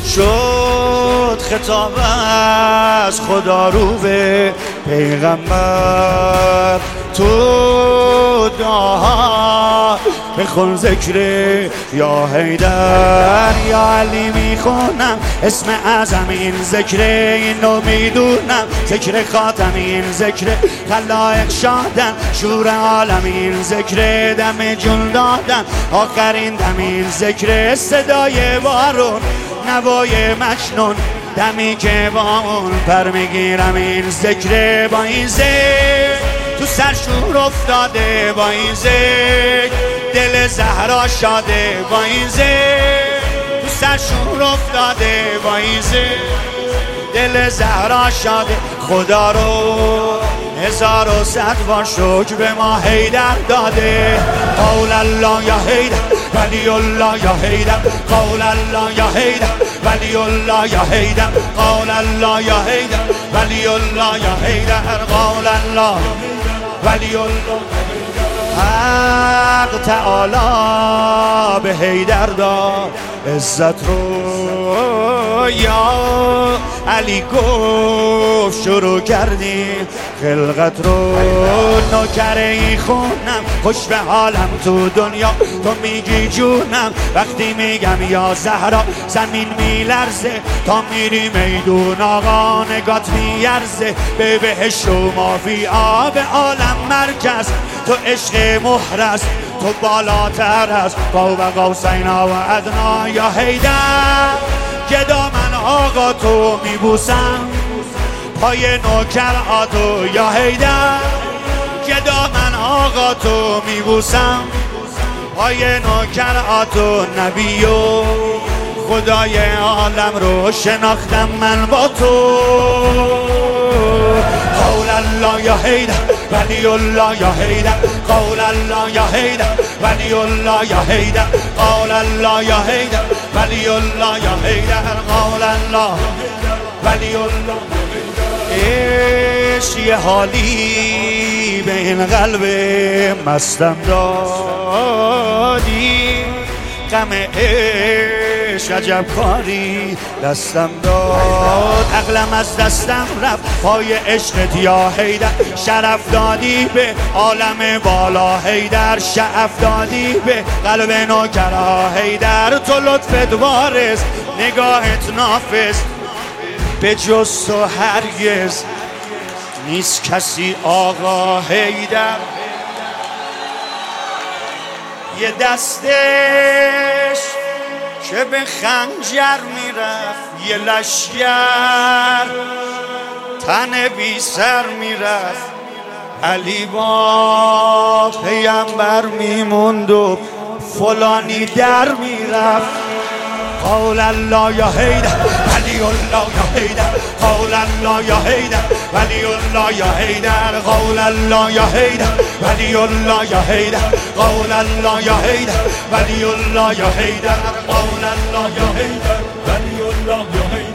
شد خطاب از خدا رو به پیغمبر تو دعاها بخون ذکر یا حیدر یا علی میخونم اسم اعظم این ذکر اینو میدونم ذکر خاتم این ذکر خلائق شادن شور عالم این ذکر دم جون دادن آخرین دم این ذکر صدای بارون نوای مجنون دمی که با اون پر میگیرم این ذکر با این ذکر تو سر شور افتاده با این ذکر دل زهرا شاده با این ذکر تو سر شور افتاده با این ذکر دل زهرا شاده خدا رو 1100 بار شکر به ما حیدر داده قول الله یا حیدر ولی الله یا حیدر قول الله یا حیدر ولی الله یا حیدر قول الله یا حیدر ولی الله یا حیدر قول الله ولی الله حق تعالی به حیدر داد عزت رو یا علی گفت شروع کردیم خلقت رو نوکره ای خونم خوش به حالم تو دنیا تو میگی جونم وقتی میگم یا زهرا زمین میلرزه تا میری میدون آقا نگات میارزه به بهشت و مافی آب عالم مرکز تو عشق مهرس تو بالاتر از قاب قوسین و ادنا یا حیدر گدا من آقا تو میبوسم پای نوکر آتو یا حیدر گدا من آقا تو میبوسم پای نوکر آتو نبی و خدای عالم رو شناختم من با تو قول الله یا حیدر ولی الله یا حیدر قول الله یا حیدر ولی الله یا حیدر قول الله یا حیدر ولی الله یا حیدر قول الله ولی الله عشق یه حالی به این قلب مستم دادی غم عشق عجب کاری دستم داد عقلم از دستم رفت پای عشقت یا حیدر شرف دادی به عالم بالا حیدر شعف دادی به قلب نوکرا حیدر تو لطفت وارث نگاهت نافذ به جز تو هرگز نیست کسی آقا حیدر یه دستش که به خنجر میرفت یه لشگر تن بی سر میرفت علی با پیامبر میموند و فلانی در میرفت قول الله یا حیدر ولی الله یا حیدر قول الله یا حیدر ولی الله یا حیدر قول الله یا حیدر ولی الله یا حیدر قول الله یا حیدر ولی الله یا حیدر قول الله یا حیدر ولی الله یا حیدر